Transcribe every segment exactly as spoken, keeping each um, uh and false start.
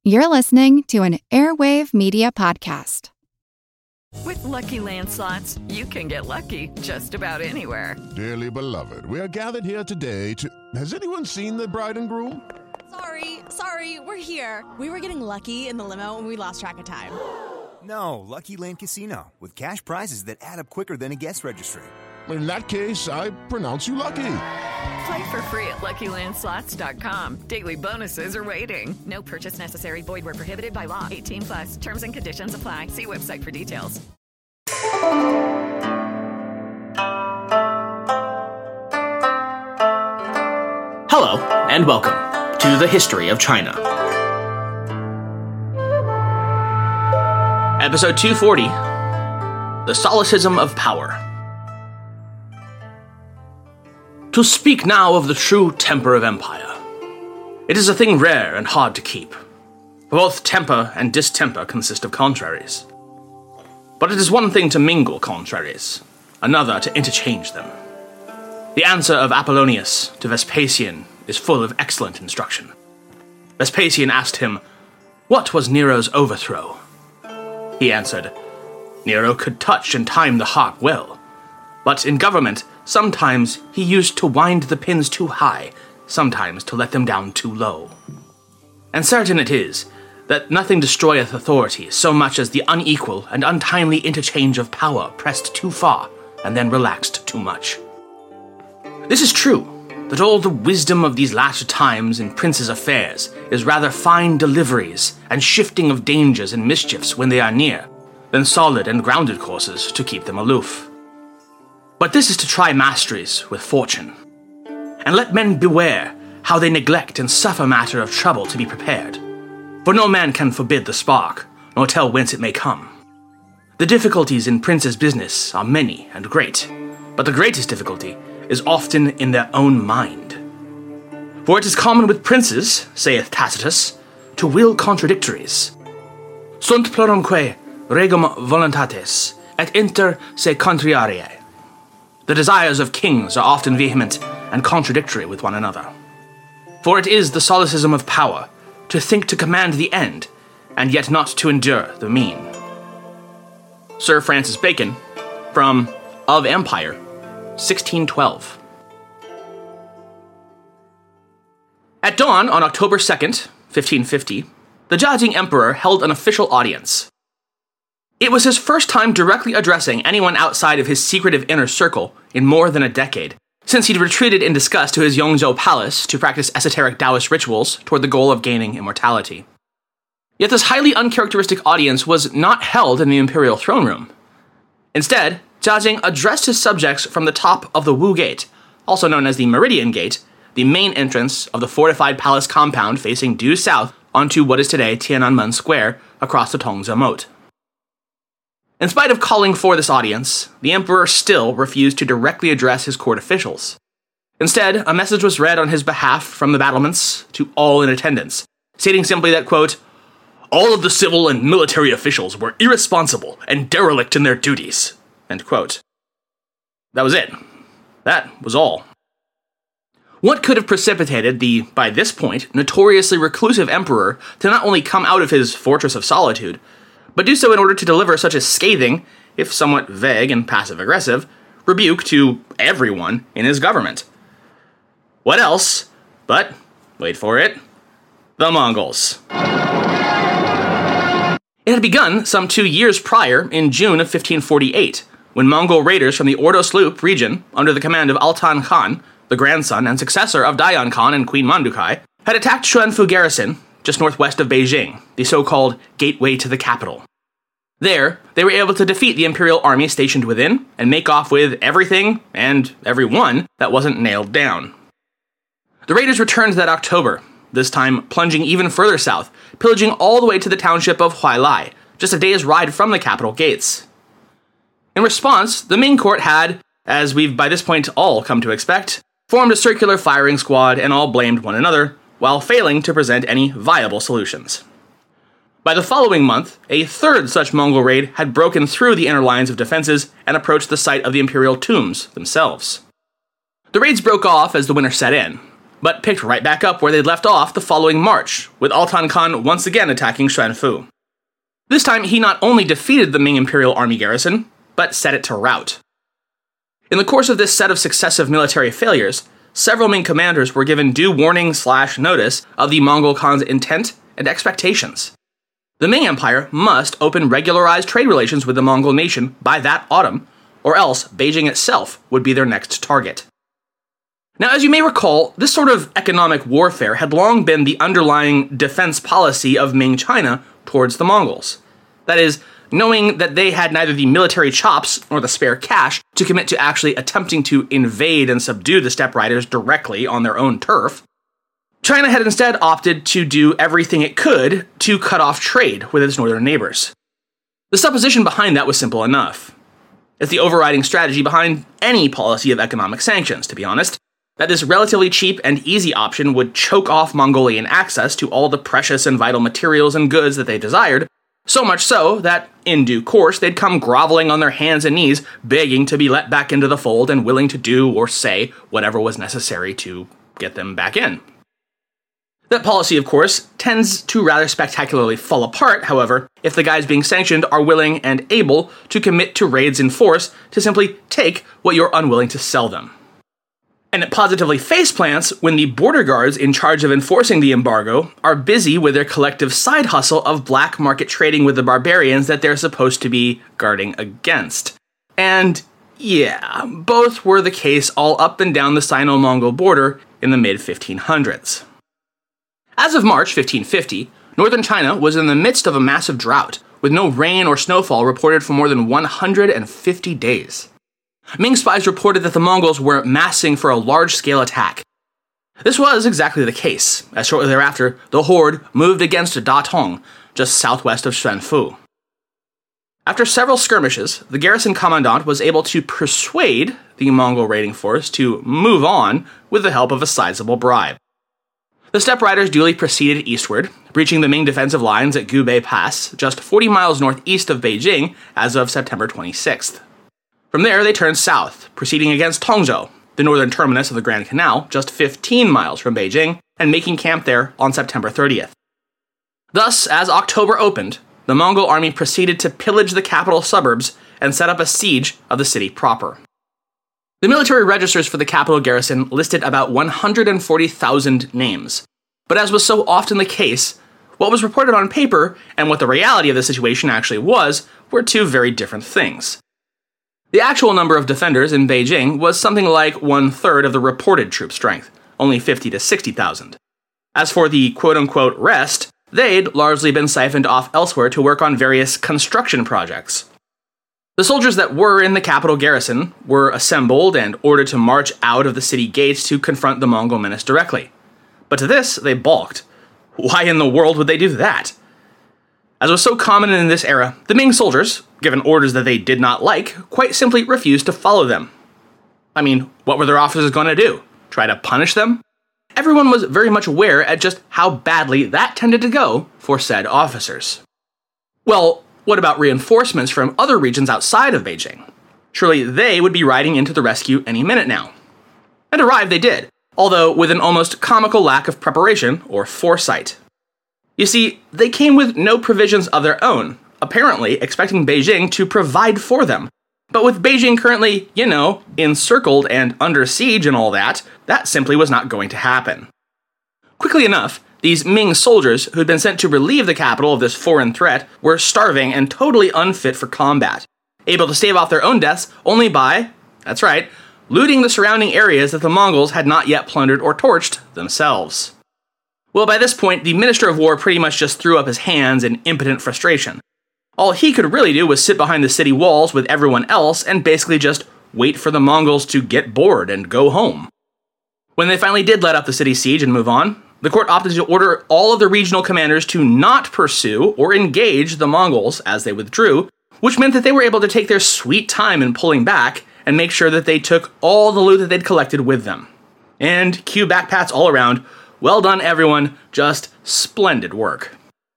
You're listening to an Airwave Media Podcast. With Lucky Land Slots, you can get lucky just about anywhere. Dearly beloved, we are gathered here today to... Has anyone seen the bride and groom? Sorry, sorry, we're here. We were getting lucky in the limo and we lost track of time. No, Lucky Land Casino, with cash prizes that add up quicker than a guest registry. In that case, I pronounce you lucky. Play for free at Lucky Land Slots dot com. Daily bonuses are waiting. No purchase necessary. Void where prohibited by law. eighteen plus. Terms and conditions apply. See website for details. Hello, and welcome to the History of China. Episode two forty, The Solecism of Power. To speak now of the true temper of empire. It is a thing rare and hard to keep. For both temper and distemper consist of contraries. But it is one thing to mingle contraries, another to interchange them. The answer of Apollonius to Vespasian is full of excellent instruction. Vespasian asked him, "What was Nero's overthrow?" He answered, "Nero could touch and time the harp well, but in government, sometimes he used to wind the pins too high, sometimes to let them down too low. And certain it is, that nothing destroyeth authority so much as the unequal and untimely interchange of power pressed too far, and then relaxed too much. This is true, that all the wisdom of these latter times in princes' affairs is rather fine deliveries and shifting of dangers and mischiefs when they are near, than solid and grounded courses to keep them aloof. But this is to try masteries with fortune. And let men beware how they neglect and suffer matter of trouble to be prepared. For no man can forbid the spark, nor tell whence it may come. The difficulties in princes' business are many and great, but the greatest difficulty is often in their own mind. For it is common with princes, saith Tacitus, to will contradictories. Sunt plurumque regum voluntates, et inter se contrariae. The desires of kings are often vehement and contradictory with one another. For it is the solecism of power to think to command the end, and yet not to endure the mean. Sir Francis Bacon, from Of Empire, sixteen twelve. At dawn on October second, fifteen fifty, the Jiajing Emperor held an official audience. It was his first time directly addressing anyone outside of his secretive inner circle in more than a decade, since he'd retreated in disgust to his Yongzhou palace to practice esoteric Taoist rituals toward the goal of gaining immortality. Yet this highly uncharacteristic audience was not held in the imperial throne room. Instead, Jiajing addressed his subjects from the top of the Wu Gate, also known as the Meridian Gate, the main entrance of the fortified palace compound facing due south onto what is today Tiananmen Square across the Tongzi Moat. In spite of calling for this audience, the emperor still refused to directly address his court officials. Instead, a message was read on his behalf from the battlements to all in attendance, stating simply that, quote, "All of the civil and military officials were irresponsible and derelict in their duties," end quote. That was it. That was all. What could have precipitated the, by this point, notoriously reclusive emperor to not only come out of his fortress of solitude, but do so in order to deliver such a scathing, if somewhat vague and passive-aggressive, rebuke to everyone in his government? What else but, wait for it, the Mongols. It had begun some two years prior, in June of fifteen forty-eight, when Mongol raiders from the Ordos Loop region, under the command of Altan Khan, the grandson and successor of Dayan Khan and Queen Mandukai, had attacked Xuanfu Garrison, just northwest of Beijing, the so-called gateway to the capital. There, they were able to defeat the imperial army stationed within and make off with everything and everyone that wasn't nailed down. The raiders returned that October, this time plunging even further south, pillaging all the way to the township of Huailai, just a day's ride from the capital gates. In response, the Ming court had, as we've by this point all come to expect, formed a circular firing squad and all blamed one another, while failing to present any viable solutions. By the following month, a third such Mongol raid had broken through the inner lines of defenses and approached the site of the imperial tombs themselves. The raids broke off as the winter set in, but picked right back up where they'd left off the following March, with Altan Khan once again attacking Xuanfu. This time, he not only defeated the Ming Imperial Army garrison, but set it to rout. In the course of this set of successive military failures, several Ming commanders were given due warning slash notice of the Mongol Khan's intent and expectations. The Ming Empire must open regularized trade relations with the Mongol nation by that autumn, or else Beijing itself would be their next target. Now, as you may recall, this sort of economic warfare had long been the underlying defense policy of Ming China towards the Mongols. That is, knowing that they had neither the military chops nor the spare cash to commit to actually attempting to invade and subdue the steppe riders directly on their own turf, China had instead opted to do everything it could to cut off trade with its northern neighbors. The supposition behind that was simple enough. It's the overriding strategy behind any policy of economic sanctions, to be honest, that this relatively cheap and easy option would choke off Mongolian access to all the precious and vital materials and goods that they desired, so much so that, in due course, they'd come groveling on their hands and knees, begging to be let back into the fold and willing to do or say whatever was necessary to get them back in. That policy, of course, tends to rather spectacularly fall apart, however, if the guys being sanctioned are willing and able to commit to raids in force to simply take what you're unwilling to sell them. And it positively faceplants when the border guards in charge of enforcing the embargo are busy with their collective side hustle of black market trading with the barbarians that they're supposed to be guarding against. And yeah, both were the case all up and down the Sino-Mongol border in the mid fifteen hundreds. As of March fifteen fifty, northern China was in the midst of a massive drought, with no rain or snowfall reported for more than one hundred fifty days. Ming spies reported that the Mongols were massing for a large-scale attack. This was exactly the case, as shortly thereafter, the horde moved against Datong, just southwest of Xuanfu. After several skirmishes, the garrison commandant was able to persuade the Mongol raiding force to move on with the help of a sizable bribe. The steppe riders duly proceeded eastward, breaching the Ming defensive lines at Gubei Pass, just forty miles northeast of Beijing as of September twenty-sixth. From there, they turned south, proceeding against Tongzhou, the northern terminus of the Grand Canal, just fifteen miles from Beijing, and making camp there on September thirtieth. Thus, as October opened, the Mongol army proceeded to pillage the capital suburbs and set up a siege of the city proper. The military registers for the capital garrison listed about one hundred forty thousand names, but as was so often the case, what was reported on paper and what the reality of the situation actually was were two very different things. The actual number of defenders in Beijing was something like one-third of the reported troop strength, only fifty to sixty thousand. As for the quote-unquote rest, they'd largely been siphoned off elsewhere to work on various construction projects. The soldiers that were in the capital garrison were assembled and ordered to march out of the city gates to confront the Mongol menace directly. But to this, they balked. Why in the world would they do that? As was so common in this era, the Ming soldiers, given orders that they did not like, quite simply refused to follow them. I mean, what were their officers going to do? Try to punish them? Everyone was very much aware at just how badly that tended to go for said officers. Well, what about reinforcements from other regions outside of Beijing? Surely they would be riding into the rescue any minute now. And arrive they did, although with an almost comical lack of preparation or foresight. You see, they came with no provisions of their own, apparently expecting Beijing to provide for them. But with Beijing currently, you know, encircled and under siege and all that, that simply was not going to happen. Quickly enough, these Ming soldiers who'd been sent to relieve the capital of this foreign threat were starving and totally unfit for combat, able to stave off their own deaths only by, that's right, looting the surrounding areas that the Mongols had not yet plundered or torched themselves. Well, by this point, the Minister of War pretty much just threw up his hands in impotent frustration. All he could really do was sit behind the city walls with everyone else and basically just wait for the Mongols to get bored and go home. When they finally did let up the city siege and move on, the court opted to order all of the regional commanders to not pursue or engage the Mongols as they withdrew, which meant that they were able to take their sweet time in pulling back and make sure that they took all the loot that they'd collected with them. And cue backpats all around. Well done, everyone. Just splendid work.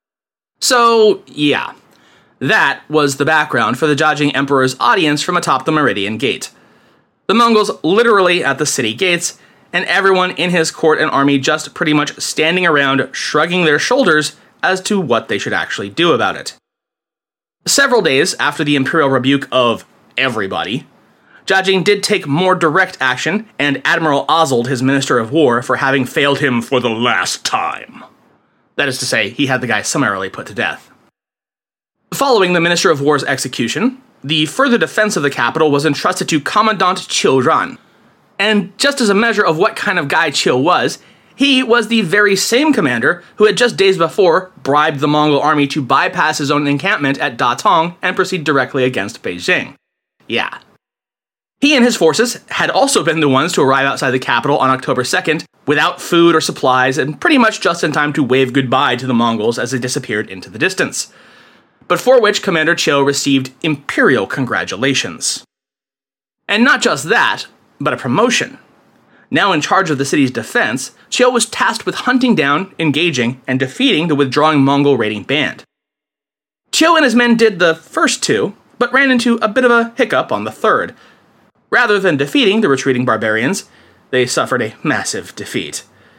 So, yeah. That was the background for the Jiajing Emperor's audience from atop the Meridian Gate. The Mongols literally at the city gates, and everyone in his court and army just pretty much standing around shrugging their shoulders as to what they should actually do about it. Several days after the imperial rebuke of everybody, Jiajing did take more direct action, and Admiral Oswald, his Minister of War, for having failed him for the last time. That is to say, he had the guy summarily put to death. Following the Minister of War's execution, the further defense of the capital was entrusted to Commandant Qiu Ran. And just as a measure of what kind of guy Qiu was, he was the very same commander who had just days before bribed the Mongol army to bypass his own encampment at Datong and proceed directly against Beijing. Yeah. He and his forces had also been the ones to arrive outside the capital on October second without food or supplies and pretty much just in time to wave goodbye to the Mongols as they disappeared into the distance. But for which Commander Qiu received imperial congratulations. And not just that, but a promotion. Now in charge of the city's defense, Qiu was tasked with hunting down, engaging, and defeating the withdrawing Mongol raiding band. Qiu and his men did the first two, but ran into a bit of a hiccup on the third. Rather than defeating the retreating barbarians, they suffered a massive defeat.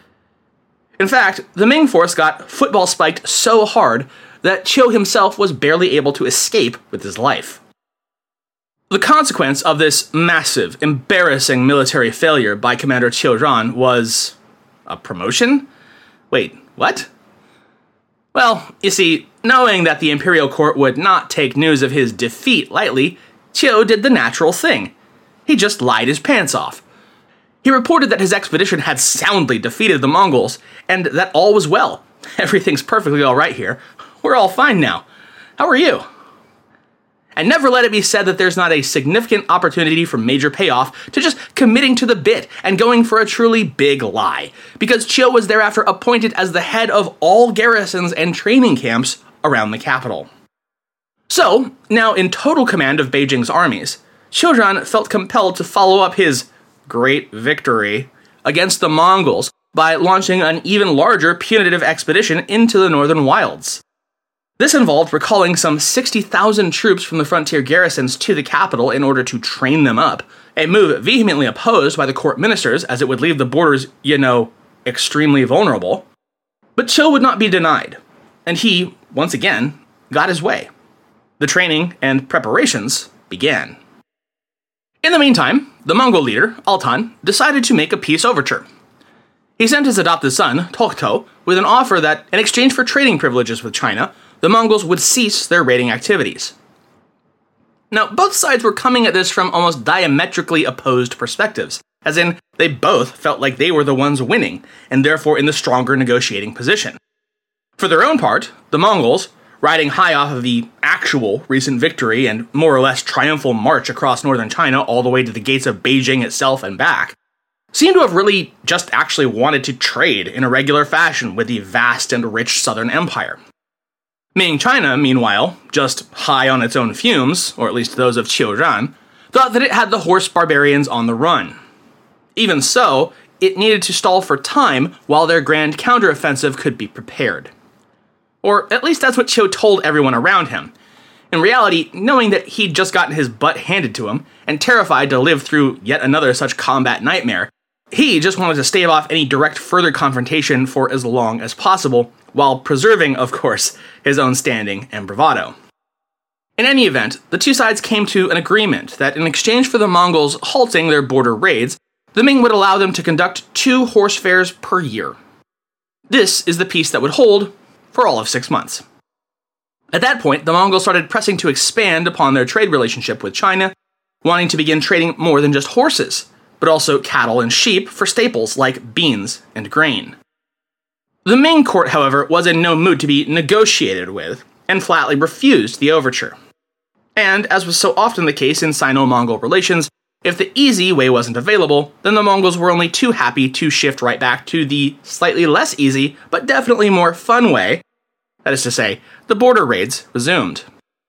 In fact, the Ming force got football spiked so hard that Qiu himself was barely able to escape with his life. The consequence of this massive, embarrassing military failure by Commander Qiu Ran was a promotion? Wait, what? Well, you see, knowing that the imperial court would not take news of his defeat lightly, Qiu did the natural thing. He just lied his pants off. He reported that his expedition had soundly defeated the Mongols, and that all was well. Everything's perfectly all right here. We're all fine now. How are you? And never let it be said that there's not a significant opportunity for major payoff to just committing to the bit and going for a truly big lie, because Qiu was thereafter appointed as the head of all garrisons and training camps around the capital. So, now in total command of Beijing's armies, Qiu Ran felt compelled to follow up his great victory against the Mongols by launching an even larger punitive expedition into the northern wilds. This involved recalling some sixty thousand troops from the frontier garrisons to the capital in order to train them up, a move vehemently opposed by the court ministers as it would leave the borders, you know, extremely vulnerable. But Qiu would not be denied, and he, once again, got his way. The training and preparations began. In the meantime, the Mongol leader, Altan, decided to make a peace overture. He sent his adopted son, Tokhto, with an offer that, in exchange for trading privileges with China, the Mongols would cease their raiding activities. Now, both sides were coming at this from almost diametrically opposed perspectives, as in, they both felt like they were the ones winning, and therefore in the stronger negotiating position. For their own part, the Mongols, riding high off of the actual recent victory and more or less triumphal march across northern China all the way to the gates of Beijing itself and back, seem to have really just actually wanted to trade in a regular fashion with the vast and rich southern empire. Ming China, meanwhile, just high on its own fumes, or at least those of Qiu Ran, thought that it had the horse barbarians on the run. Even so, it needed to stall for time while their grand counteroffensive could be prepared. Or at least that's what Qiu told everyone around him. In reality, knowing that he'd just gotten his butt handed to him, and terrified to live through yet another such combat nightmare, he just wanted to stave off any direct further confrontation for as long as possible, while preserving, of course, his own standing and bravado. In any event, the two sides came to an agreement that in exchange for the Mongols halting their border raids, the Ming would allow them to conduct two horse fairs per year. This is the peace that would hold for all of six months. At that point, the Mongols started pressing to expand upon their trade relationship with China, wanting to begin trading more than just horses, but also cattle and sheep for staples like beans and grain. The Ming court, however, was in no mood to be negotiated with, and flatly refused the overture. And, as was so often the case in Sino-Mongol relations, if the easy way wasn't available, then the Mongols were only too happy to shift right back to the slightly less easy, but definitely more fun way. That is to say, the border raids resumed.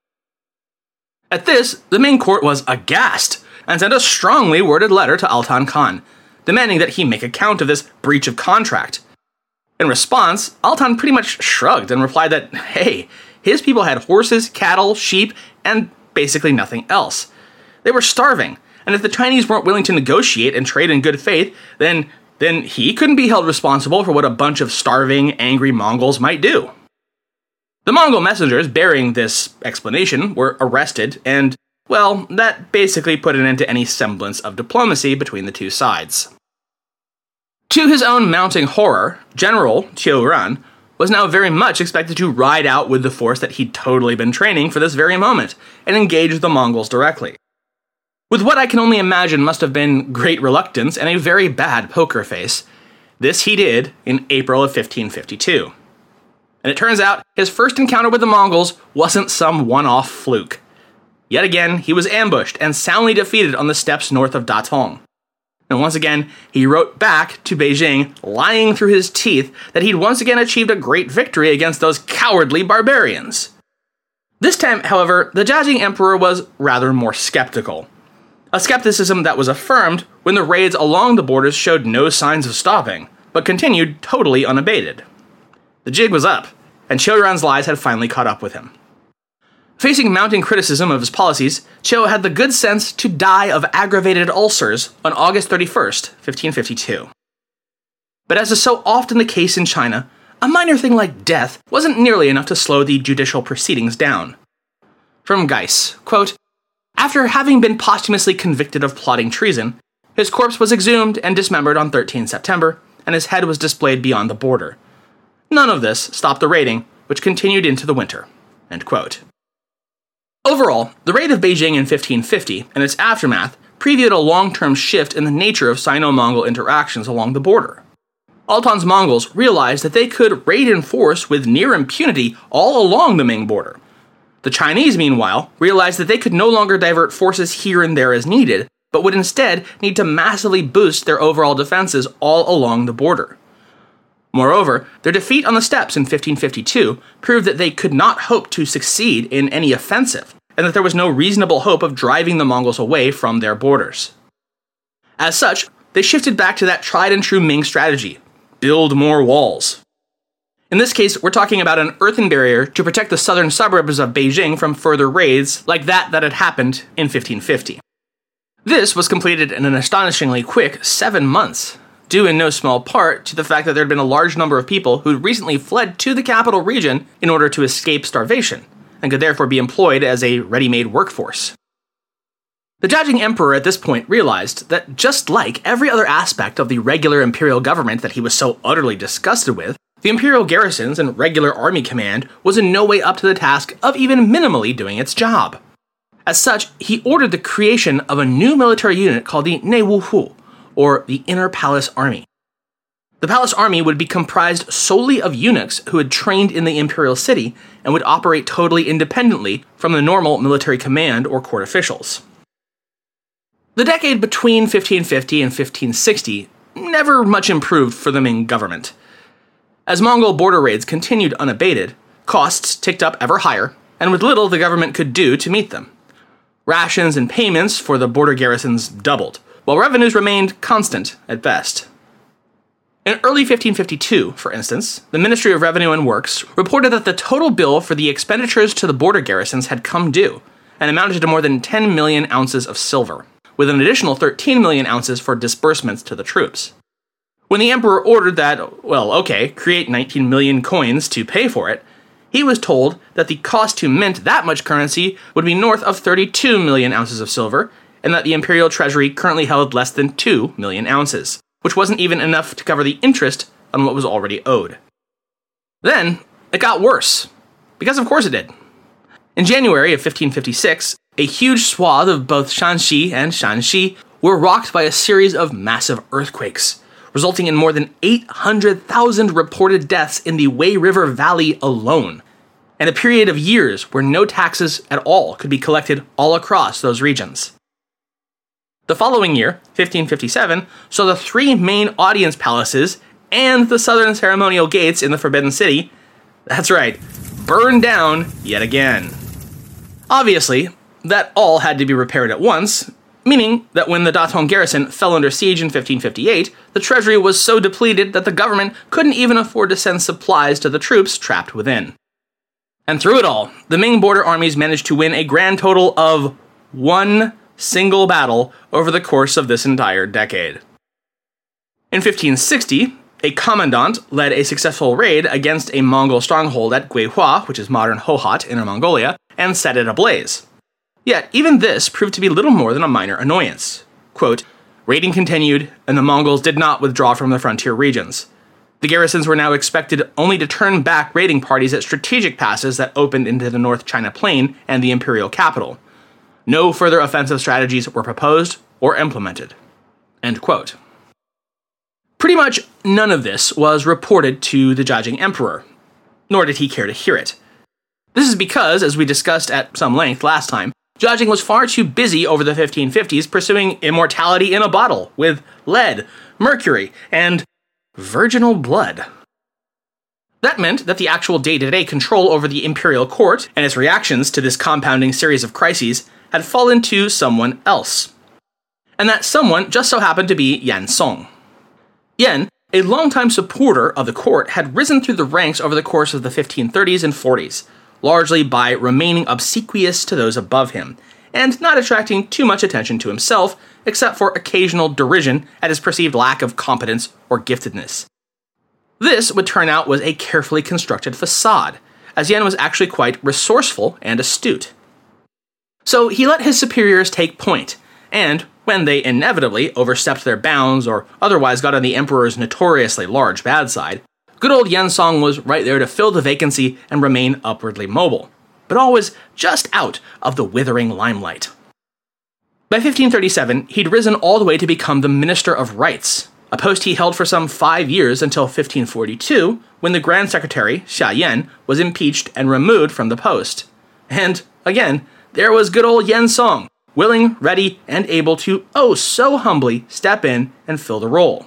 At this, the Ming court was aghast, and sent a strongly worded letter to Altan Khan, demanding that he make account of this breach of contract. In response, Altan pretty much shrugged and replied that, hey, his people had horses, cattle, sheep, and basically nothing else. They were starving, and if the Chinese weren't willing to negotiate and trade in good faith, then then he couldn't be held responsible for what a bunch of starving, angry Mongols might do. The Mongol messengers bearing this explanation were arrested, and, well, that basically put an end to any semblance of diplomacy between the two sides. To his own mounting horror, General Qiu Ran was now very much expected to ride out with the force that he'd totally been training for this very moment, and engage the Mongols directly. With what I can only imagine must have been great reluctance and a very bad poker face, this he did in April of fifteen fifty-two. And it turns out his first encounter with the Mongols wasn't some one-off fluke. Yet again, he was ambushed and soundly defeated on the steppes north of Datong. And once again, he wrote back to Beijing, lying through his teeth, that he'd once again achieved a great victory against those cowardly barbarians. This time, however, the Jiajing Emperor was rather more skeptical. A skepticism that was affirmed when the raids along the borders showed no signs of stopping, but continued totally unabated. The jig was up, and Qiu Ran's lies had finally caught up with him. Facing mounting criticism of his policies, Qiu had the good sense to die of aggravated ulcers on August thirty-first, fifteen fifty-two. But as is so often the case in China, a minor thing like death wasn't nearly enough to slow the judicial proceedings down. From Geiss, quote, "After having been posthumously convicted of plotting treason, his corpse was exhumed and dismembered on the thirteenth of September, and his head was displayed beyond the border. None of this stopped the raiding, which continued into the winter." End quote. Overall, the raid of Beijing in fifteen fifty and its aftermath previewed a long-term shift in the nature of Sino-Mongol interactions along the border. Altan's Mongols realized that they could raid in force with near impunity all along the Ming border. The Chinese, meanwhile, realized that they could no longer divert forces here and there as needed, but would instead need to massively boost their overall defenses all along the border. Moreover, their defeat on the steppes in fifteen fifty-two proved that they could not hope to succeed in any offensive, and that there was no reasonable hope of driving the Mongols away from their borders. As such, they shifted back to that tried-and-true Ming strategy: build more walls. In this case, we're talking about an earthen barrier to protect the southern suburbs of Beijing from further raids like that that had happened in fifteen fifty. This was completed in an astonishingly quick seven months, due in no small part to the fact that there had been a large number of people who recently fled to the capital region in order to escape starvation, and could therefore be employed as a ready-made workforce. The Jiajing Emperor at this point realized that just like every other aspect of the regular imperial government that he was so utterly disgusted with, the imperial garrisons and regular army command was in no way up to the task of even minimally doing its job. As such, he ordered the creation of a new military unit called the Neiwuhu, or the Inner Palace Army. The Palace Army would be comprised solely of eunuchs who had trained in the imperial city and would operate totally independently from the normal military command or court officials. The decade between fifteen fifty and fifteen sixty never much improved for the Ming government. As Mongol border raids continued unabated, costs ticked up ever higher, and with little the government could do to meet them. Rations and payments for the border garrisons doubled, while revenues remained constant at best. In early fifteen fifty-two, for instance, the Ministry of Revenue and Works reported that the total bill for the expenditures to the border garrisons had come due, and amounted to more than ten million ounces of silver, with an additional thirteen million ounces for disbursements to the troops. When the emperor ordered that, well, okay, create nineteen million coins to pay for it, he was told that the cost to mint that much currency would be north of thirty-two million ounces of silver, and that the imperial treasury currently held less than two million ounces, which wasn't even enough to cover the interest on what was already owed. Then, it got worse. Because of course it did. In January of fifteen fifty-six, a huge swath of both Shanxi and Shanxi were rocked by a series of massive earthquakes, resulting in more than eight hundred thousand reported deaths in the Wei River Valley alone, and a period of years where no taxes at all could be collected all across those regions. The following year, fifteen fifty-seven, saw the three main audience palaces and the southern ceremonial gates in the Forbidden City, that's right, burned down yet again. Obviously, that all had to be repaired at once, meaning that when the Datong garrison fell under siege in fifteen fifty-eight, the treasury was so depleted that the government couldn't even afford to send supplies to the troops trapped within. And through it all, the Ming border armies managed to win a grand total of one single battle over the course of this entire decade. In fifteen sixty, a commandant led a successful raid against a Mongol stronghold at Guihua, which is modern Hohhot, Inner Mongolia, and set it ablaze. Yet, even this proved to be little more than a minor annoyance. Quote, raiding continued, and the Mongols did not withdraw from the frontier regions. The garrisons were now expected only to turn back raiding parties at strategic passes that opened into the North China Plain and the imperial capital. No further offensive strategies were proposed or implemented. End quote. Pretty much none of this was reported to the Jiajing Emperor, nor did he care to hear it. This is because, as we discussed at some length last time, Jiajing was far too busy over the fifteen fifties pursuing immortality in a bottle with lead, mercury, and virginal blood. That meant that the actual day-to-day control over the imperial court and its reactions to this compounding series of crises had fallen to someone else. And that someone just so happened to be Yan Song. Yan, a longtime supporter of the court, had risen through the ranks over the course of the fifteen thirties and forties, largely by remaining obsequious to those above him, and not attracting too much attention to himself, except for occasional derision at his perceived lack of competence or giftedness. This would turn out was a carefully constructed facade, as Yan was actually quite resourceful and astute. So he let his superiors take point, and when they inevitably overstepped their bounds or otherwise got on the emperor's notoriously large bad side, good old Yan Song was right there to fill the vacancy and remain upwardly mobile, but always just out of the withering limelight. By fifteen thirty-seven, he'd risen all the way to become the Minister of Rights, a post he held for some five years until fifteen forty-two, when the Grand Secretary, Xia Yan, was impeached and removed from the post. And, again, there was good old Yan Song, willing, ready, and able to, oh so humbly, step in and fill the role.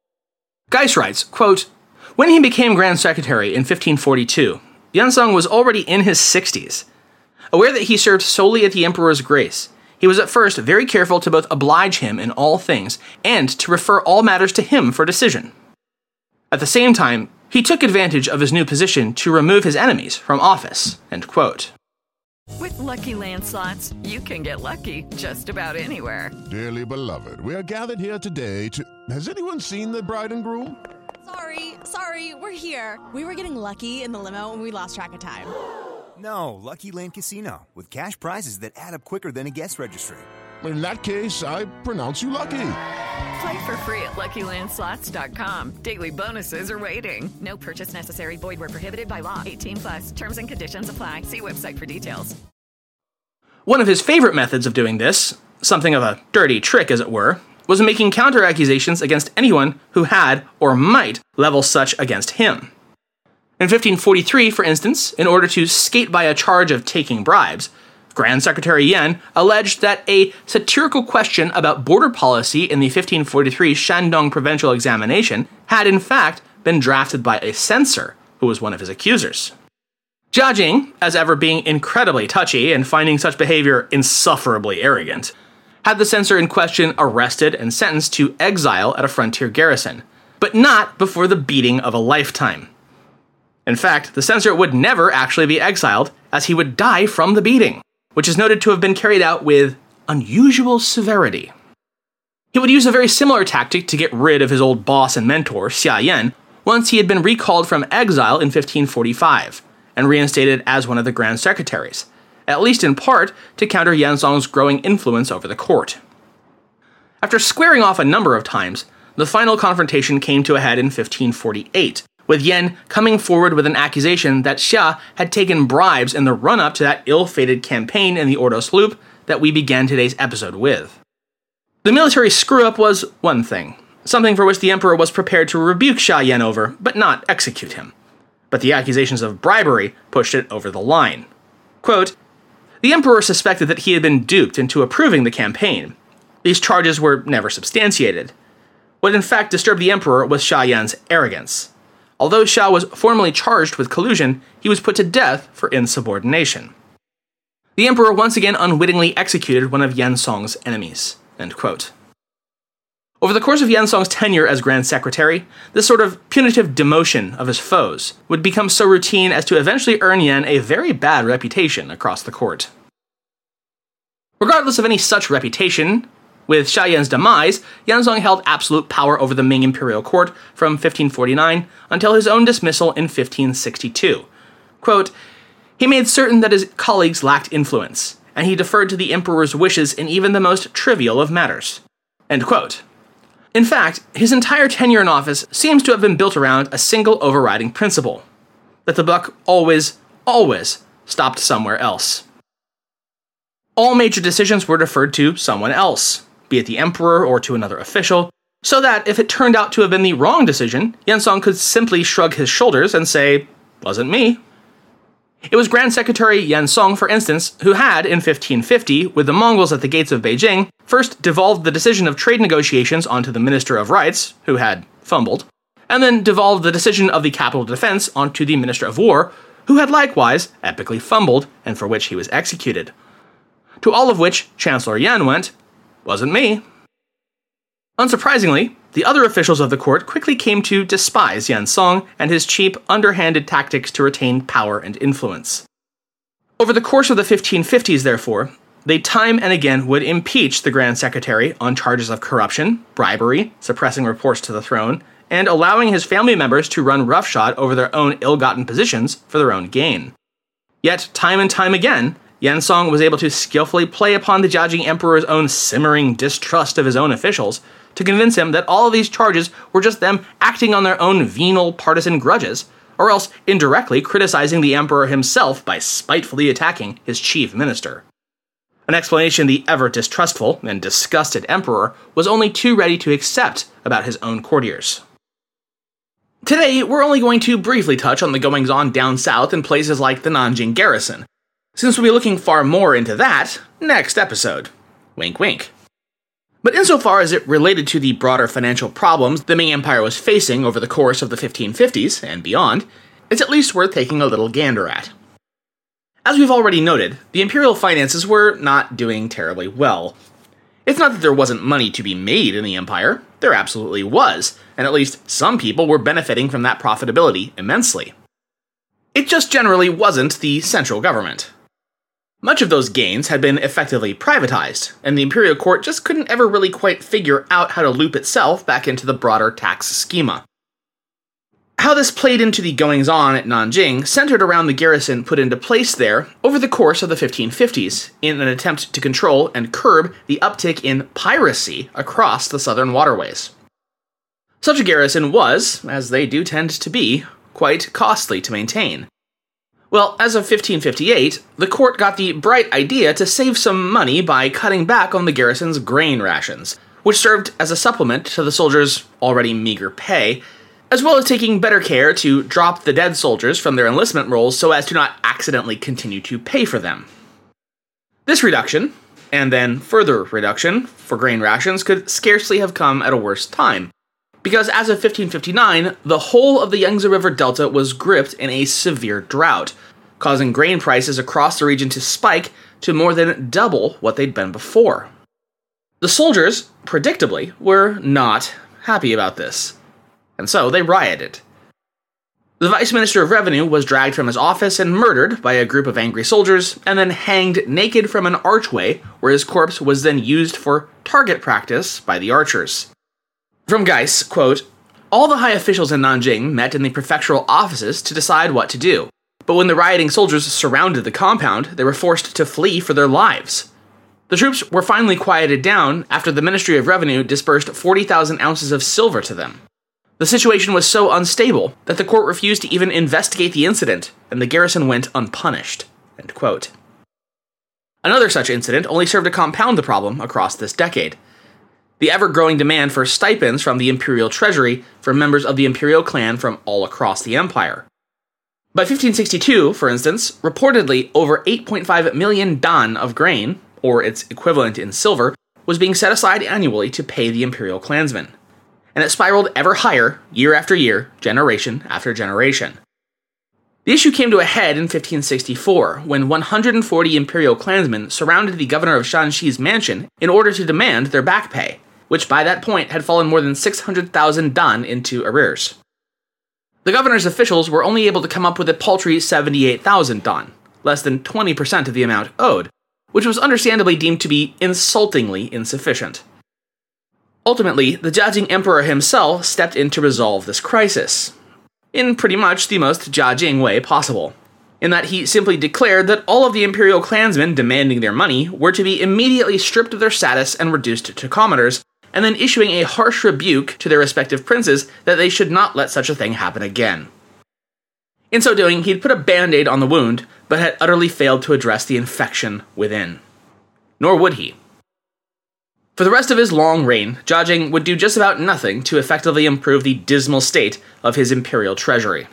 Geis writes, quote, when he became Grand Secretary in fifteen forty-two, Yan Song was already in his sixties. Aware that he served solely at the Emperor's grace, he was at first very careful to both oblige him in all things and to refer all matters to him for decision. At the same time, he took advantage of his new position to remove his enemies from office. End quote. With Lucky Land Slots, you can get lucky just about anywhere. Dearly beloved, we are gathered here today to... Has anyone seen the bride and groom? Sorry, sorry, we're here. We were getting lucky in the limo and we lost track of time. No, Lucky Land Casino, with cash prizes that add up quicker than a guest registry. In that case, I pronounce you lucky. Play for free at Lucky Land Slots dot com. Daily bonuses are waiting. No purchase necessary. Void where prohibited by law. eighteen plus. Terms and conditions apply. See website for details. One of his favorite methods of doing this, something of a dirty trick as it were, was making counter-accusations against anyone who had or might level such against him. In fifteen forty-three, for instance, in order to skate by a charge of taking bribes, Grand Secretary Yan alleged that a satirical question about border policy in the fifteen forty-three Shandong provincial examination had in fact been drafted by a censor who was one of his accusers. Jiajing, as ever being incredibly touchy and finding such behavior insufferably arrogant, had the censor in question arrested and sentenced to exile at a frontier garrison, but not before the beating of a lifetime. In fact, the censor would never actually be exiled, as he would die from the beating, which is noted to have been carried out with unusual severity. He would use a very similar tactic to get rid of his old boss and mentor, Xia Yan, once he had been recalled from exile in fifteen forty-five, and reinstated as one of the Grand Secretaries, at least in part to counter Yan Song's growing influence over the court. After squaring off a number of times, the final confrontation came to a head in fifteen forty-eight, with Yan coming forward with an accusation that Xia had taken bribes in the run-up to that ill-fated campaign in the Ordos Loop that we began today's episode with. The military screw-up was one thing, something for which the emperor was prepared to rebuke Xia Yan over, but not execute him. But the accusations of bribery pushed it over the line. Quote, the emperor suspected that he had been duped into approving the campaign. These charges were never substantiated. What in fact disturbed the emperor was Xia Yan's arrogance. Although Xia was formally charged with collusion, he was put to death for insubordination. The emperor once again unwittingly executed one of Yan Song's enemies. End quote. Over the course of Yan Song's tenure as Grand Secretary, this sort of punitive demotion of his foes would become so routine as to eventually earn Yan a very bad reputation across the court. Regardless of any such reputation, With Xia Yan's demise, Yanzong held absolute power over the Ming imperial court from fifteen forty-nine until his own dismissal in fifteen sixty-two. Quote, "He made certain that his colleagues lacked influence, and he deferred to the emperor's wishes in even the most trivial of matters." End quote. In fact, his entire tenure in office seems to have been built around a single overriding principle: that the buck always, always stopped somewhere else. All major decisions were deferred to someone else, be it the emperor or to another official, so that if it turned out to have been the wrong decision, Yanzong could simply shrug his shoulders and say, "Wasn't me." It was Grand Secretary Yanzong, for instance, who had, in fifteen fifty, with the Mongols at the gates of Beijing, first devolved the decision of trade negotiations onto the Minister of Rights, who had fumbled, and then devolved the decision of the capital defense onto the Minister of War, who had likewise epically fumbled, and for which he was executed. To all of which Chancellor Yan went, "Wasn't me." Unsurprisingly, the other officials of the court quickly came to despise Yanzong and his cheap, underhanded tactics to retain power and influence. Over the course of the fifteen fifties, therefore, they time and again would impeach the Grand Secretary on charges of corruption, bribery, suppressing reports to the throne, and allowing his family members to run roughshod over their own ill-gotten positions for their own gain. Yet, time and time again, Yanzong was able to skillfully play upon the Jiajing Emperor's own simmering distrust of his own officials to convince him that all of these charges were just them acting on their own venal partisan grudges, or else indirectly criticizing the emperor himself by spitefully attacking his chief minister. An explanation the ever-distrustful and disgusted emperor was only too ready to accept about his own courtiers. Today, we're only going to briefly touch on the goings-on down south in places like the Nanjing garrison, since we'll be looking far more into that next episode. Wink wink. But insofar as it related to the broader financial problems the Ming Empire was facing over the course of the fifteen fifties and beyond, it's at least worth taking a little gander at. As we've already noted, the imperial finances were not doing terribly well. It's not that there wasn't money to be made in the empire, there absolutely was, and at least some people were benefiting from that profitability immensely. It just generally wasn't the central government. Much of those gains had been effectively privatized, and the imperial court just couldn't ever really quite figure out how to loop itself back into the broader tax schema. How this played into the goings-on at Nanjing centered around the garrison put into place there over the course of the fifteen fifties in an attempt to control and curb the uptick in piracy across the southern waterways. Such a garrison was, as they do tend to be, quite costly to maintain. Well, as of fifteen fifty-eight, the court got the bright idea to save some money by cutting back on the garrison's grain rations, which served as a supplement to the soldiers' already meager pay, as well as taking better care to drop the dead soldiers from their enlistment rolls so as to not accidentally continue to pay for them. This reduction, and then further reduction, for grain rations could scarcely have come at a worse time, because as of fifteen fifty-nine, the whole of the Yangtze River Delta was gripped in a severe drought, causing grain prices across the region to spike to more than double what they'd been before. The soldiers, predictably, were not happy about this, and so they rioted. The Vice Minister of Revenue was dragged from his office and murdered by a group of angry soldiers, and then hanged naked from an archway where his corpse was then used for target practice by the archers. From Geiss, quote, "All the high officials in Nanjing met in the prefectural offices to decide what to do, but when the rioting soldiers surrounded the compound, they were forced to flee for their lives. The troops were finally quieted down after the Ministry of Revenue disbursed forty thousand ounces of silver to them. The situation was so unstable that the court refused to even investigate the incident, and the garrison went unpunished." End quote. Another such incident only served to compound the problem across this decade: the ever-growing demand for stipends from the imperial treasury for members of the imperial clan from all across the empire. By fifteen sixty-two, for instance, reportedly over eight point five million dan of grain, or its equivalent in silver, was being set aside annually to pay the imperial clansmen. And it spiraled ever higher, year after year, generation after generation. The issue came to a head in fifteen sixty-four, when one hundred forty imperial clansmen surrounded the governor of Shanxi's mansion in order to demand their back pay, which by that point had fallen more than six hundred thousand dan into arrears. The governor's officials were only able to come up with a paltry seventy-eight thousand dan, less than twenty percent of the amount owed, which was understandably deemed to be insultingly insufficient. Ultimately, the Jiajing Emperor himself stepped in to resolve this crisis, in pretty much the most Jiajing way possible, in that he simply declared that all of the imperial clansmen demanding their money were to be immediately stripped of their status and reduced to commoners, and then issuing a harsh rebuke to their respective princes that they should not let such a thing happen again. In so doing, he'd put a band-aid on the wound, but had utterly failed to address the infection within. Nor would he. For the rest of his long reign, Jiajing would do just about nothing to effectively improve the dismal state of his imperial treasury.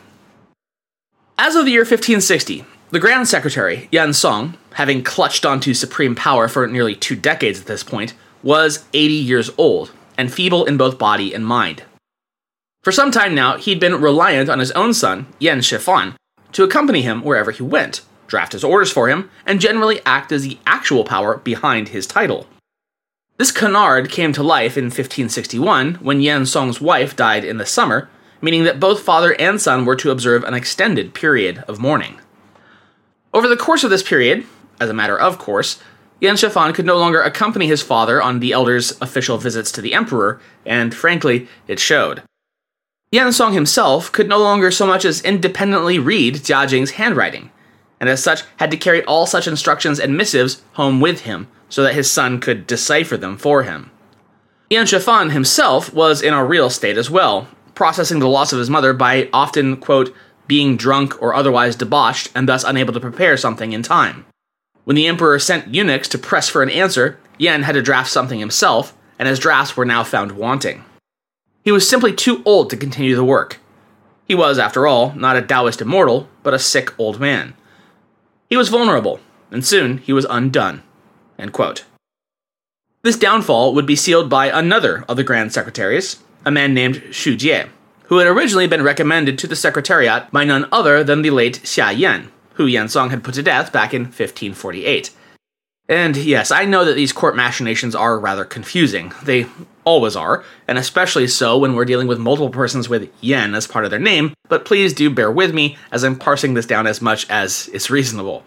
As of the year fifteen sixty, the Grand Secretary, Yan Song, having clutched onto supreme power for nearly two decades at this point, was eighty years old, and feeble in both body and mind. For some time now, he'd been reliant on his own son, Yan Shifan, to accompany him wherever he went, draft his orders for him, and generally act as the actual power behind his title. This canard came to life in fifteen sixty-one, when Yan Song's wife died in the summer, meaning that both father and son were to observe an extended period of mourning. Over the course of this period, as a matter of course, Yan Shifan could no longer accompany his father on the elder's official visits to the emperor, and frankly, it showed. Yan Song himself could no longer so much as independently read Jiajing's handwriting, and as such had to carry all such instructions and missives home with him, so that his son could decipher them for him. Yan Shifan himself was in a real state as well, processing the loss of his mother by often, quote, being drunk or otherwise debauched and thus unable to prepare something in time. When the emperor sent eunuchs to press for an answer, Yan had to draft something himself, and his drafts were now found wanting. He was simply too old to continue the work. He was, after all, not a Taoist immortal, but a sick old man. He was vulnerable, and soon he was undone. End quote. This downfall would be sealed by another of the Grand Secretaries, a man named Xu Jie, who had originally been recommended to the Secretariat by none other than the late Xia Yan, who Yan Song had put to death back in fifteen forty-eight. And yes, I know that these court machinations are rather confusing. They always are, and especially so when we're dealing with multiple persons with Yan as part of their name, but please do bear with me as I'm parsing this down as much as is reasonable.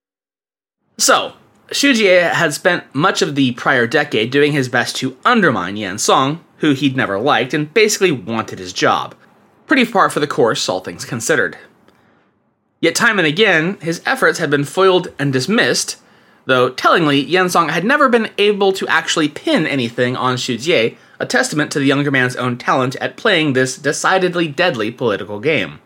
So, Xu Jie had spent much of the prior decade doing his best to undermine Yan Song, who he'd never liked and basically wanted his job. Pretty par for the course, all things considered. Yet time and again, his efforts had been foiled and dismissed, though tellingly, Yan Song had never been able to actually pin anything on Xu Jie, a testament to the younger man's own talent at playing this decidedly deadly political game.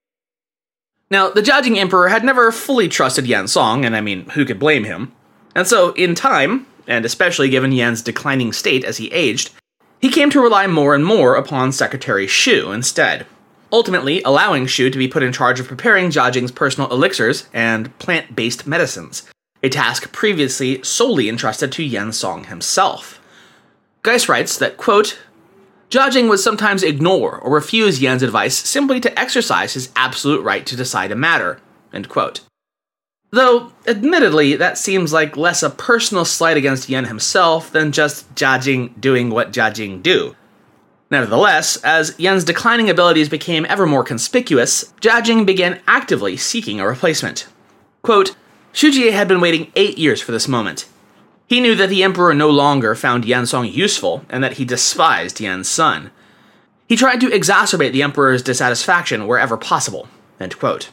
Now, the Jiajing Emperor had never fully trusted Yan Song, and I mean, who could blame him? And so, in time, and especially given Yan's declining state as he aged, he came to rely more and more upon Secretary Xu instead, ultimately allowing Xu to be put in charge of preparing Jiajing's personal elixirs and plant-based medicines, a task previously solely entrusted to Yan Song himself. Geist writes that, quote, Jiajing would sometimes ignore or refuse Yan's advice simply to exercise his absolute right to decide a matter, end quote. Though, admittedly, that seems like less a personal slight against Yan himself than just Jiajing doing what Jiajing do. Nevertheless, as Yan's declining abilities became ever more conspicuous, Jiajing began actively seeking a replacement. Quote, Xu Jie had been waiting eight years for this moment. He knew that the emperor no longer found Yan Song useful, and that he despised Yan's son. He tried to exacerbate the emperor's dissatisfaction wherever possible, end quote.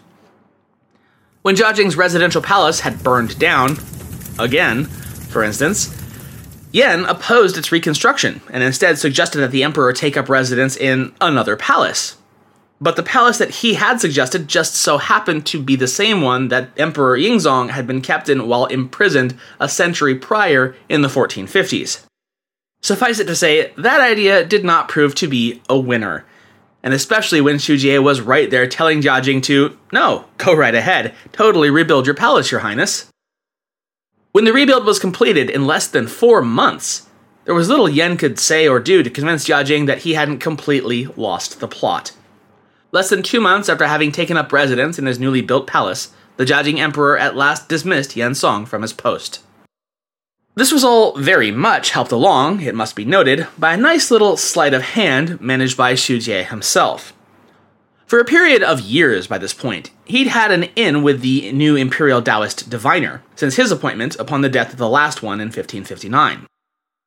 When Jiajing's residential palace had burned down, again, for instance, Yan opposed its reconstruction, and instead suggested that the emperor take up residence in another palace. But the palace that he had suggested just so happened to be the same one that Emperor Yingzong had been kept in while imprisoned a century prior in the fourteen fifties. Suffice it to say, that idea did not prove to be a winner, and especially when Xu Jie was right there telling Jiajing to, no, go right ahead, totally rebuild your palace, your highness. When the rebuild was completed in less than four months, there was little Yan could say or do to convince Jiajing that he hadn't completely lost the plot. Less than two months after having taken up residence in his newly built palace, the Jiajing Emperor at last dismissed Yan Song from his post. This was all very much helped along, it must be noted, by a nice little sleight of hand managed by Xu Jie himself. For a period of years by this point, he'd had an in with the new imperial Taoist diviner, since his appointment upon the death of the last one in fifteen fifty-nine.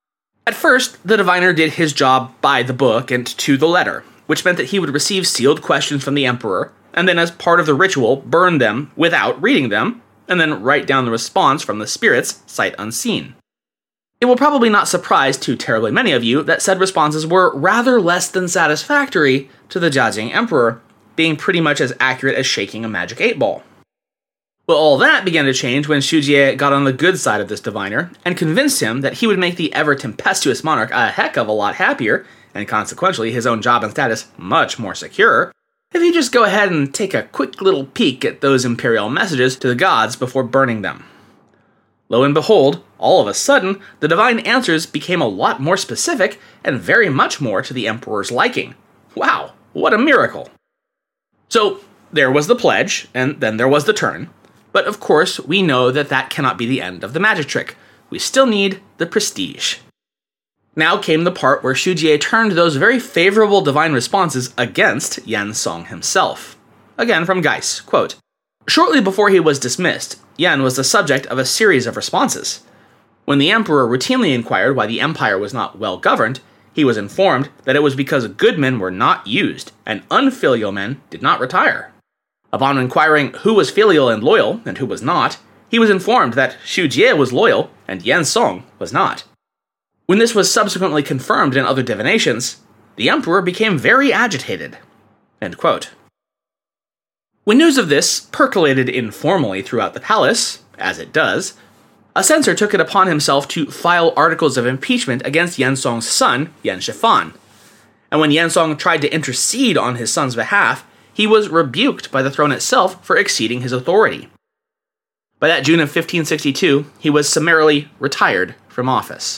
At first, the diviner did his job by the book and to the letter, which meant that he would receive sealed questions from the emperor, and then as part of the ritual, burn them without reading them, and then write down the response from the spirits, sight unseen. It will probably not surprise too terribly many of you that said responses were rather less than satisfactory to the Jiajing emperor, being pretty much as accurate as shaking a magic eight ball. Well, all that began to change when Xu Jie got on the good side of this diviner and convinced him that he would make the ever-tempestuous monarch a heck of a lot happier, and consequently his own job and status much more secure, if he'd just go ahead and take a quick little peek at those imperial messages to the gods before burning them. Lo and behold, all of a sudden, the divine answers became a lot more specific and very much more to the emperor's liking. Wow, what a miracle! So, there was the pledge, and then there was the turn. But of course, we know that that cannot be the end of the magic trick. We still need the prestige. Now came the part where Xu Jie turned those very favorable divine responses against Yan Song himself. Again from Geis, quote, "Shortly before he was dismissed, Yan was the subject of a series of responses. When the emperor routinely inquired why the empire was not well governed, he was informed that it was because good men were not used, and unfilial men did not retire. Upon inquiring who was filial and loyal, and who was not, he was informed that Xu Jie was loyal, and Yan Song was not. When this was subsequently confirmed in other divinations, the emperor became very agitated." End quote. When news of this percolated informally throughout the palace, as it does, a censor took it upon himself to file articles of impeachment against Yan Song's son, Yan Shifan. And when Yan Song tried to intercede on his son's behalf, he was rebuked by the throne itself for exceeding his authority. By that June of fifteen sixty-two, he was summarily retired from office.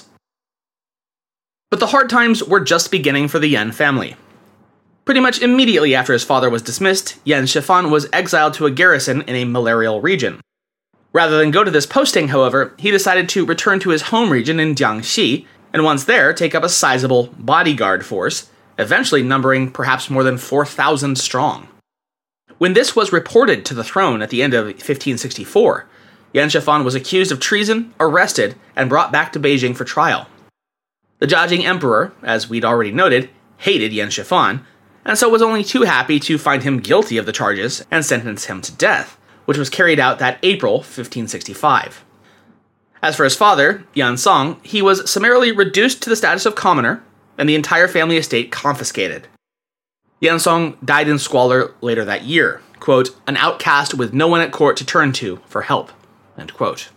But the hard times were just beginning for the Yan family. Pretty much immediately after his father was dismissed, Yan Shifan was exiled to a garrison in a malarial region. Rather than go to this posting, however, he decided to return to his home region in Jiangxi, and once there, take up a sizable bodyguard force, eventually numbering perhaps more than four thousand strong. When this was reported to the throne at the end of fifteen sixty-four, Yan Shifan was accused of treason, arrested, and brought back to Beijing for trial. The Jiajing emperor, as we'd already noted, hated Yan Shifan, and so was only too happy to find him guilty of the charges and sentence him to death, which was carried out that April fifteen sixty-five. As for his father, Yan Song, he was summarily reduced to the status of commoner, and the entire family estate confiscated. Yan Song died in squalor later that year, quote, "an outcast with no one at court to turn to for help," end quote.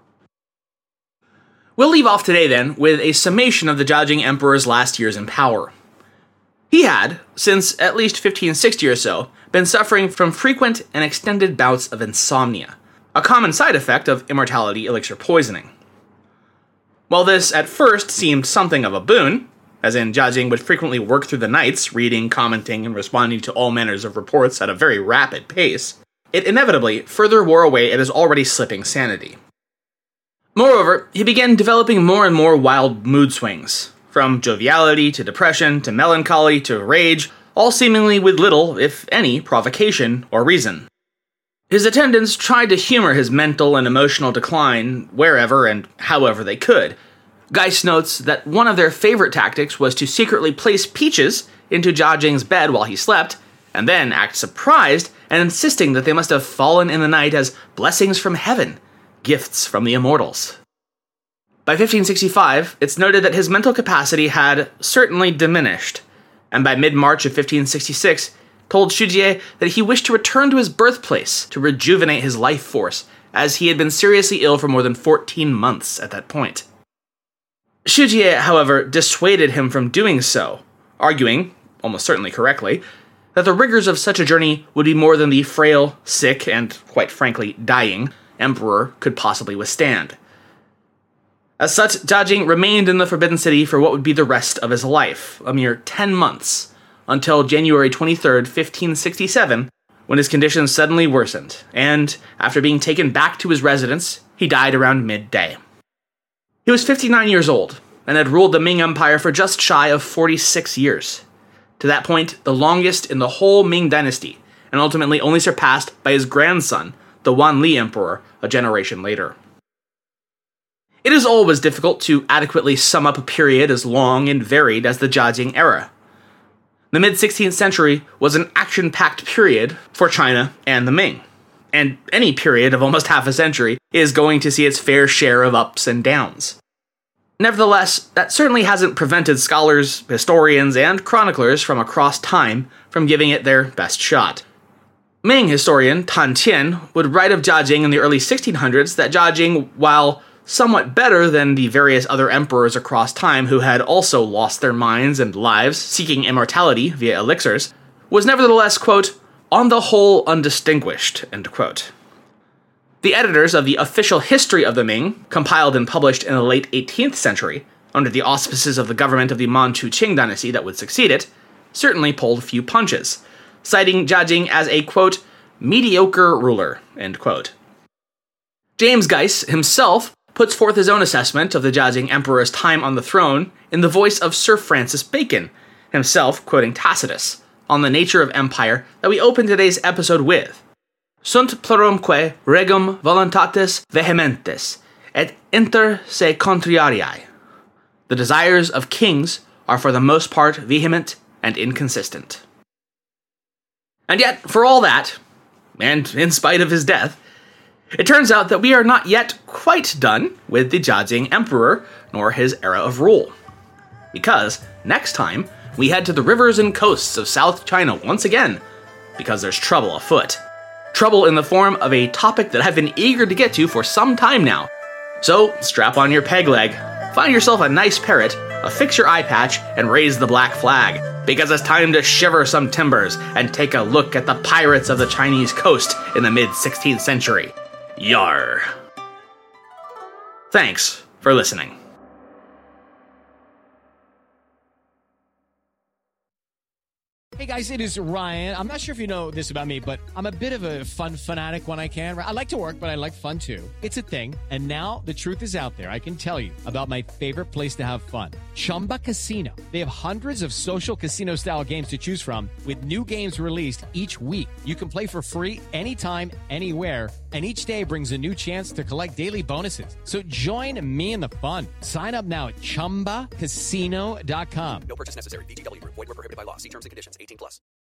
We'll leave off today, then, with a summation of the Jiajing Emperor's last years in power. He had, since at least fifteen sixty or so, been suffering from frequent and extended bouts of insomnia, a common side effect of immortality elixir poisoning. While this at first seemed something of a boon, as in Jiajing would frequently work through the nights, reading, commenting, and responding to all manners of reports at a very rapid pace, it inevitably further wore away at his already slipping sanity. Moreover, he began developing more and more wild mood swings, from joviality to depression to melancholy to rage, all seemingly with little, if any, provocation or reason. His attendants tried to humor his mental and emotional decline wherever and however they could. Geis notes that one of their favorite tactics was to secretly place peaches into Jiajing's bed while he slept, and then act surprised and insisting that they must have fallen in the night as blessings from heaven, gifts from the immortals. By fifteen sixty-five, it's noted that his mental capacity had certainly diminished, and by mid-March of fifteen sixty-six, told Xu Jie that he wished to return to his birthplace to rejuvenate his life force, as he had been seriously ill for more than fourteen months at that point. Xu Jie, however, dissuaded him from doing so, arguing, almost certainly correctly, that the rigors of such a journey would be more than the frail, sick, and, quite frankly, dying emperor could possibly withstand. As such, Jiajing remained in the Forbidden City for what would be the rest of his life, a mere ten months, until January twenty-third, fifteen sixty-seven, when his condition suddenly worsened, and, after being taken back to his residence, he died around midday. He was fifty-nine years old, and had ruled the Ming Empire for just shy of forty-six years. To that point, the longest in the whole Ming dynasty, and ultimately only surpassed by his grandson, the Wanli Emperor, a generation later. It is always difficult to adequately sum up a period as long and varied as the Jiajing era. The mid-sixteenth century was an action-packed period for China and the Ming, and any period of almost half a century is going to see its fair share of ups and downs. Nevertheless, that certainly hasn't prevented scholars, historians, and chroniclers from across time from giving it their best shot. Ming historian Tan Qian would write of Jiajing in the early sixteen hundreds that Jiajing, while somewhat better than the various other emperors across time who had also lost their minds and lives seeking immortality via elixirs, was nevertheless, quote, on the whole undistinguished, end quote. The editors of the official history of the Ming, compiled and published in the late eighteenth century, under the auspices of the government of the Manchu Qing dynasty that would succeed it, certainly pulled few punches, citing Jiajing as a, quote, mediocre ruler, end quote. James Geiss himself puts forth his own assessment of the Jiajing emperor's time on the throne in the voice of Sir Francis Bacon, himself quoting Tacitus, on the nature of empire that we open today's episode with. Sunt plurumque regum voluntates vehementes, et inter se contrarii. The desires of kings are for the most part vehement and inconsistent. And yet, for all that, and in spite of his death, it turns out that we are not yet quite done with the Jiajing emperor, nor his era of rule. Because, next time, we head to the rivers and coasts of South China once again, because there's trouble afoot. Trouble in the form of a topic that I've been eager to get to for some time now. So, strap on your peg leg, find yourself a nice parrot, affix your eye patch, and raise the black flag, because it's time to shiver some timbers and take a look at the pirates of the Chinese coast in the mid-sixteenth century. Yar. Thanks for listening. Hey guys, it is Ryan. I'm not sure if you know this about me, but I'm a bit of a fun fanatic when I can. I like to work, but I like fun too. It's a thing. And now the truth is out there. I can tell you about my favorite place to have fun. Chumba Casino. They have hundreds of social casino style games to choose from with new games released each week. You can play for free anytime, anywhere. And each day brings a new chance to collect daily bonuses. So join me in the fun. Sign up now at chumba casino dot com. No purchase necessary. V G W. Void where prohibited by law. See terms and conditions. eighteen plus.